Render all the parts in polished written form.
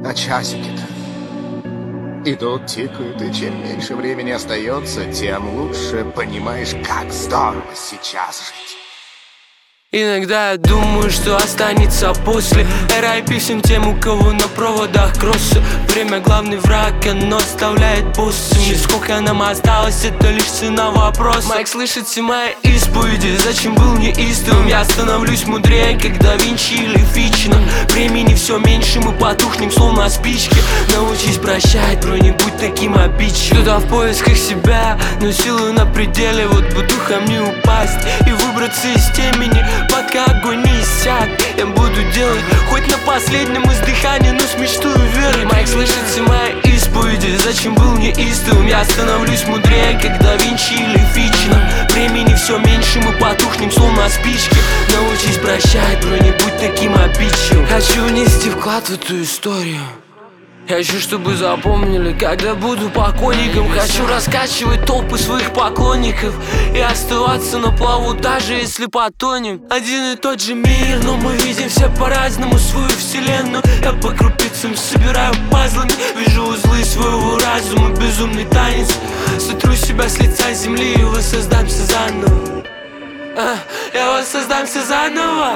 А часики-то идут, тикают, и чем меньше времени остается, тем лучше понимаешь, как здорово сейчас жить. Иногда я думаю, что останется после РА песен тем, у кого на проводах кроссы. Время главный враг, оно оставляет боссами. Сколько нам осталось, это лишь цена вопроса. Майк слышит все мои исповеди, зачем был неистовым? Я становлюсь мудрее, как Да Винчи или Фичина. Времени все меньше, мы потухнем, словно спички. Научись прощать, бро, не будь таким обидчивым. Кто-то в поисках себя, но силы на пределе. Вот бы духом не упасть и выбраться из темени, пока огонь не иссяк. Я буду делать хоть на последнем издыхании, но с мечтой и верой. Майк слышит все мои исповеди, зачем был неистовым? Я становлюсь мудрее, как Да Винчи или Фичина. Времени все меньше, мы потухнем, словно спички. Научись прощать, бро, не будь таким обидчивым. Хочу внести вклад в эту историю. Хочу, чтобы запомнили, когда буду покойником. Хочу раскачивать толпы своих поклонников и оставаться на плаву, даже если потонем. Один и тот же мир, но мы видим все по-разному свою вселенную. Я по крупицам собираю пазлами, вижу узлы своего разума, безумный танец. Сотру себя с лица земли и воссоздамся заново. Я воссоздамся заново.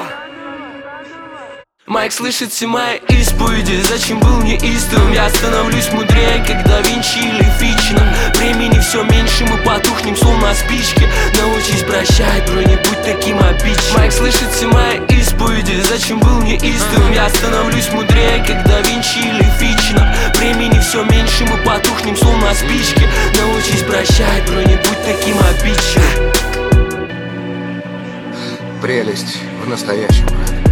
Майк слышит все мои исповеди, зачем был неистовым? Я становлюсь мудрее, как Да Винчи или Фичина. Времени все меньше, мы потухнем, словно спички. Научись прощать, бро, не будь таким обидчивым. Майк слышит все мои исповеди, зачем был неистовым? Я становлюсь мудрее, как Да Винчи или Фичина. Времени все меньше, мы потухнем, словно спички. Научись прощать, бро, не будь таким обидчивым. Прелесть в настоящем, брат.